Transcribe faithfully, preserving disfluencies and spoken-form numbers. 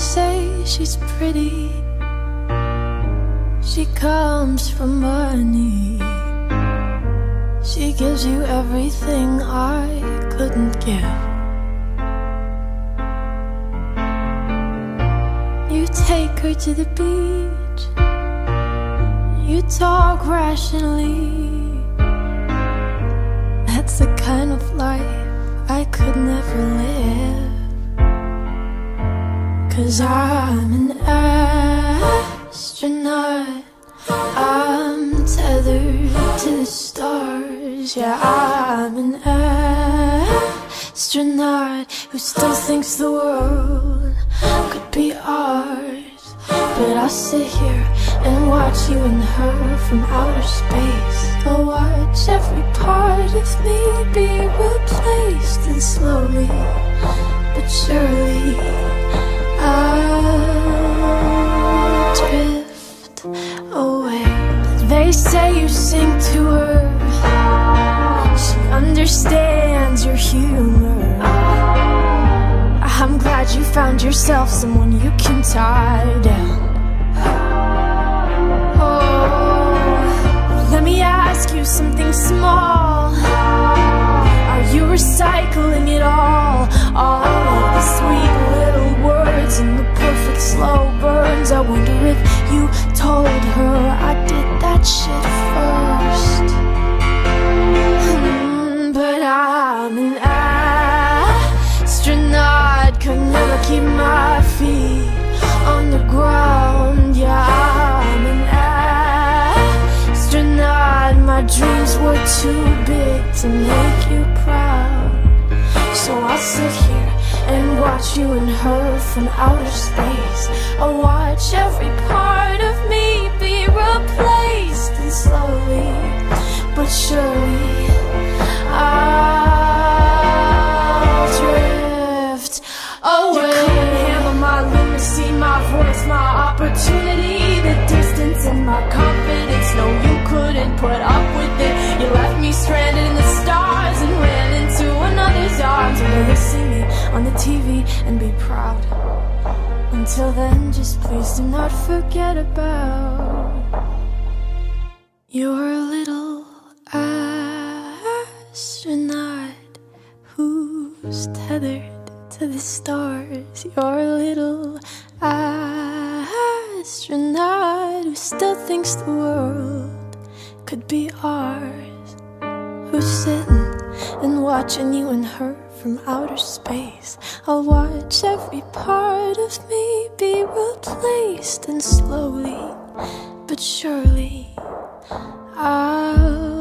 say she's pretty. She comes from money. She gives you everything I couldn't give. You take her to the beach. You talk rationally. That's the kind of life I could never live. 'Cause I'm an astronaut. I'm tethered to the stars. Yeah, I'm an astronaut who still thinks the world could be ours. But I'll sit here and watch you and her from outer space. I'll watch every part of me be replaced, and slowly but surely I'll drift away. They say you sing to her. She understands your humor. I'm glad you found yourself someone you can tie down. Oh, let me ask you something small. Are you recycling it all? All of the sweet little words and the perfect slow burns. I wonder if you told her I did that shit first. Hmm, but I'm an astronaut, could never keep my feet on the ground. Yeah, I'm an astronaut. My dreams were too big to make you proud. So I'll sit here and watch you and her from outer space. I'll watch every part of me be replaced, and slowly but surely I'll drift away. You couldn't handle my lunacy, my voice, my opportunity, the distance and my confidence. No, you couldn't put up with it. You left me stranded in the stars and ran into another's arms. Will you see me on the T V and be proud? Until then, just please do not forget about your little astronaut who's tethered to the stars. Your little astronaut who still thinks the world could be ours. Who's sitting and watching you and her from outer space. I'll watch every part of me be replaced, and slowly but surely I'll